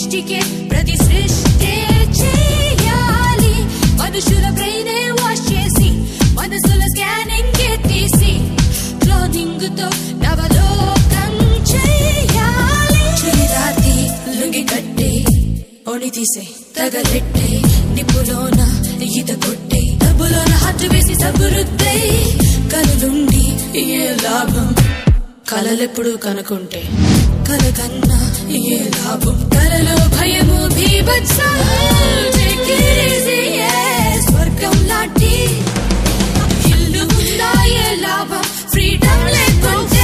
సృష్టికే ప్రతి సృష్టి చేయాలి మనుషుల బ్రెయిన్ వాష్ చేసి మనసుల స్కానింగ్ తీసి క్లోనింగ్ తో నవలోకం చేయాలి చిరాతి లుంగి కట్టే ఓని తీసే తగలెట్టే నిప్పులోన ఈత కొట్టే డబ్బులోన హట్టు వేసి సబురుద్దే కలలుండి ఏ లాభం కలలెప్పుడు కనుకుంటే కలకన్నా ఏ లాభం కలలో భయము భీభత్సం స్వర్గం లాంటి ఇల్లు ఉందా ఏ లాభం ఫ్రీడమ్ లేకుంటే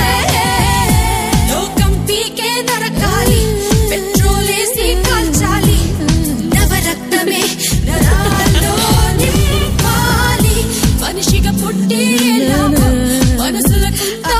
లోకం పీకే నరకాలి పెట్రోల్ వేసి కాల్చాలి నవరక్తమే నరాల్లో నింపాలి మనిషిగా పుట్టి లాభం మనసులకంతా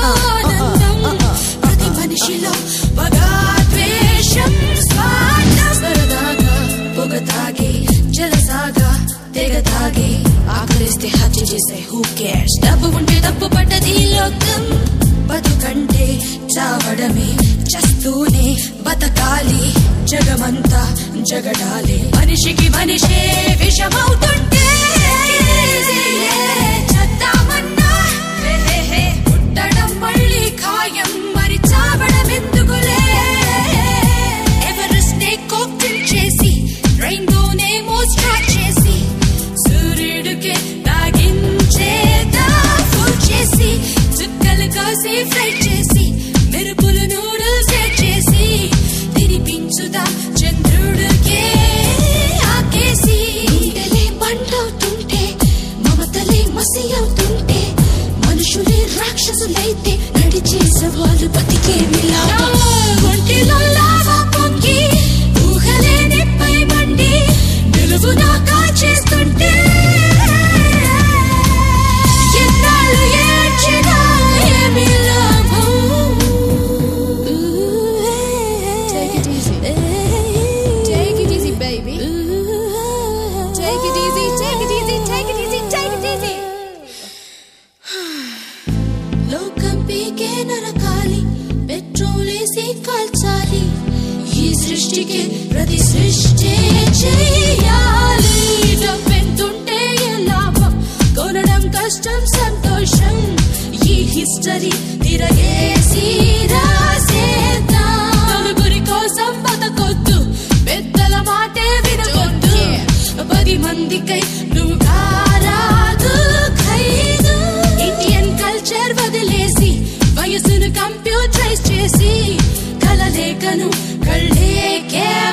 మనిషిలో పగాద్వేషం స్వార్థం సరదాగా పొగ తాగే జలసాగా తెగ తాగే ఆకలిస్తే హత్య చేసే హూ కేర్స్ డబ్బు ఉంటే తప్పు పడ్డది లోకం బతుకంటే చావడమే చస్తూనే బతకాలి జగమంతా జగడాలి మనిషికి మనిషే విషమవుతుంటే చద్దామన్నా పుట్టడం మళ్ళీ ఖాయం మరి చావడం ఎందుకులే ఎవరెస్ట్ నే కోక్టిల్ చేసి రెయిన్బోనేమో స్ట్రాక్ చేసి సూర్యుడికే తాగించేదా ఫుల్ చేసి చుక్కలు కాసి ఫ్రై చేసి మెరుపులు నూడిల్స్ చేసి తినిపించుదా చంద్రుడికే ఆకేసి గుండెలే మంటవుతుంటే మమతలే మసి అవుతుంటే మనుషులే రాక్షసులైతే నడిచే సవాలు బతికేమి లాభం ఒంటిలో లావా పొంగి ఊహలే నిప్పై మండి నిలువునా కాల్చేస్తుంటే ఎన్నాళ్ళు ఏడ్చినా ఏమి లాభం Take it easy. Take it easy, baby. Take it easy, take it easy, take it easy, take it easy. లోకం పీకే నరకాలి పెట్రోల్ వేసి కాల్చాలి ఈ సృష్టికి ప్రతి సృష్టి చేయాలి డబ్బెంతుంటే ఏ లాభం కొనడం కష్టం సంతోషం ఈ హిస్టరీ తిరగేసి రాసేద్దాం నలుగురి కోసం బతకొద్దు పెద్దల మాటే వినకొద్దు 10 మందికై నువ్వు కారాదు ఖైదు ఇండియన్ కల్చర్ వదిలేసి వయసును కంప్యూటరైజ్ చేసి కలలేఖను కళ్ళేకే